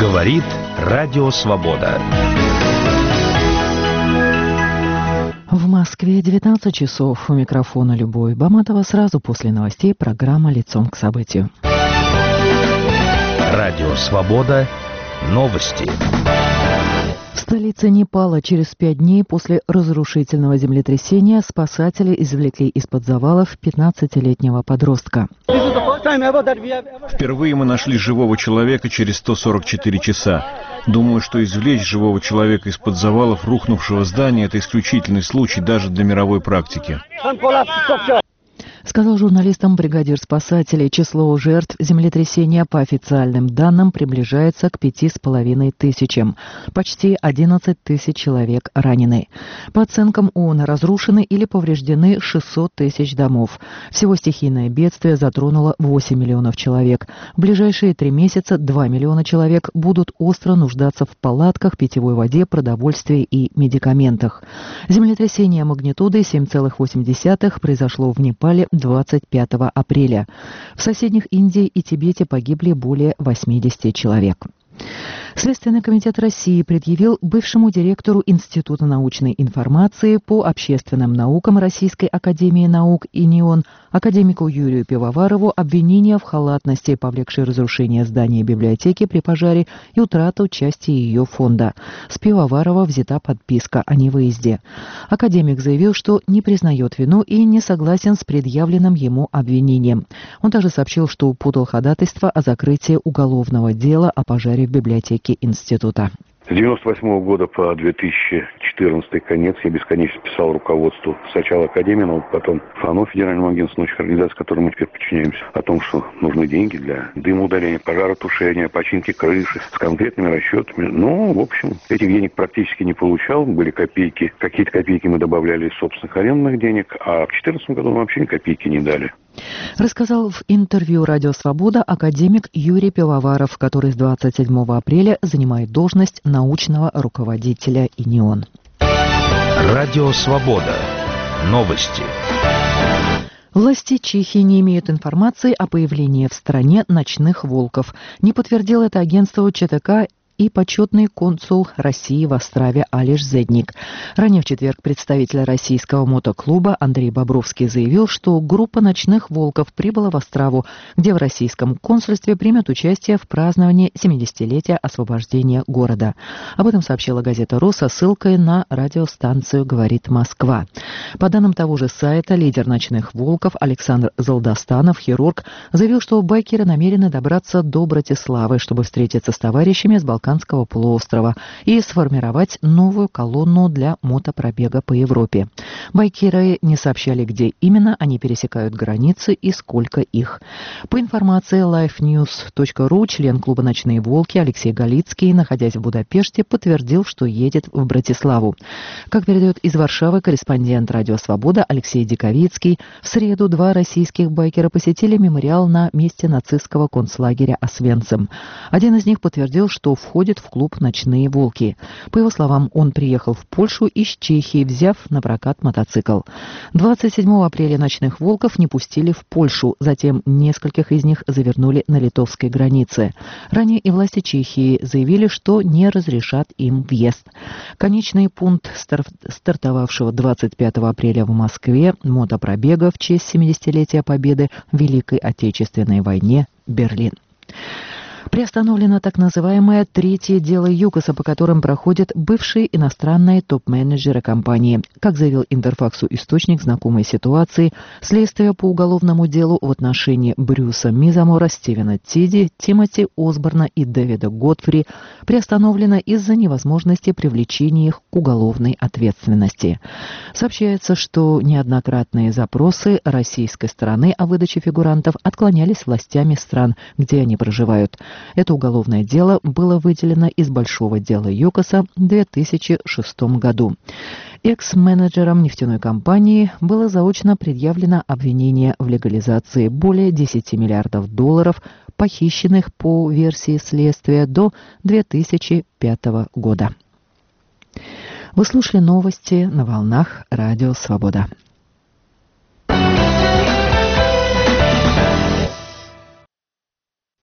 Говорит Радио Свобода. В Москве 19 часов. У микрофона Любовь Баматова. Сразу после новостей программа «Лицом к событию». Радио Свобода. Новости. В столице Непала через 5 дней после разрушительного землетрясения спасатели извлекли из-под завалов 15-летнего подростка. Впервые мы нашли живого человека через 144 часа. Думаю, что извлечь живого человека из-под завалов рухнувшего здания – это исключительный случай даже для мировой практики. Сказал журналистам бригадир спасателей. Число жертв землетрясения по официальным данным приближается к 5500. Почти 11 тысяч человек ранены. По оценкам ООН, разрушены или повреждены 600 тысяч домов. Всего стихийное бедствие затронуло 8 миллионов человек. В ближайшие 3 месяца 2 миллиона человек будут остро нуждаться в палатках, питьевой воде, продовольствии и медикаментах. Землетрясение магнитудой 7,8 произошло в Непале 25 апреля. В соседних Индии и Тибете погибли более 80 человек. Следственный комитет России предъявил бывшему директору Института научной информации по общественным наукам Российской академии наук ИНИОН, академику Юрию Пивоварову, обвинение в халатности, повлекшей разрушение здания библиотеки при пожаре и утрату части ее фонда. С Пивоварова взята подписка о невыезде. Академик заявил, что не признает вину и не согласен с предъявленным ему обвинением. Он также сообщил, что подал ходатайство о закрытии уголовного дела о пожаре в библиотеке института. С 98 года по 2014 конец я бесконечно писал руководству сначала Академии наук, потом ФАНО, Федеральному агентству научных организаций, которым мы теперь подчиняемся, о том, что нужны деньги для дымоудаления, пожаротушения, починки крыши с конкретными расчетами. Ну, в общем, этих денег практически не получал. Были копейки. Какие-то копейки мы добавляли из собственных арендных денег, а в 2014 году мы вообще ни копейки не дали. Рассказал в интервью «Радио Свобода» академик Юрий Пивоваров, который с 27 апреля занимает должность научного руководителя ИНИОН. Радио Свобода. Новости. Власти Чехии не имеют информации о появлении в стране ночных волков. Не подтвердил это агентство ЧТК и почетный консул России в Острове Алиш Зедник. Ранее в четверг представитель российского мотоклуба Андрей Бобровский заявил, что группа ночных волков прибыла в Острову, где в российском консульстве примет участие в праздновании 70-летия освобождения города. Об этом сообщила газета «РУ» со ссылкой на радиостанцию «Говорит Москва». По данным того же сайта, лидер ночных волков Александр Залдостанов, хирург, заявил, что байкеры намерены добраться до Братиславы, чтобы встретиться с товарищами с Балканского полуострова и сформировать новую колонну для мотопробега по Европе. Байкеры не сообщали, где именно они пересекают границы и сколько их. По информации lifenews.ru, член клуба «Ночные волки» Алексей Галицкий, находясь в Будапеште, подтвердил, что едет в Братиславу. Как передает из Варшавы корреспондент «Радио Свобода» Алексей Диковицкий, в среду 2 российских байкера посетили мемориал на месте нацистского концлагеря Освенцим. Один из них подтвердил, что входит в клуб «Ночные волки». По его словам, он приехал в Польшу из Чехии, взяв на прокат мотоцикл. 27 апреля «Ночных волков» не пустили в Польшу, затем нескольких из них завернули на литовской границе. Ранее и власти Чехии заявили, что не разрешат им въезд. Конечный пункт стартовавшего 25 апреля в Москве мотопробега в честь 70-летия Победы в Великой Отечественной войне – Берлин. Приостановлено так называемое третье дело ЮКОСа, по которым проходят бывшие иностранные топ-менеджеры компании. Как заявил Интерфаксу источник знакомой ситуации, следствие по уголовному делу в отношении Брюса Мизамора, Стивена Тиди, Тимоти Осборна и Дэвида Готфри приостановлено из-за невозможности привлечения их к уголовной ответственности. Сообщается, что неоднократные запросы российской стороны о выдаче фигурантов отклонялись властями стран, где они проживают. Это уголовное дело было выделено из большого дела ЮКОСа в 2006 году. Экс-менеджерам нефтяной компании было заочно предъявлено обвинение в легализации более 10 миллиардов долларов, похищенных по версии следствия до 2005 года. Вы слушали новости на волнах Радио Свобода.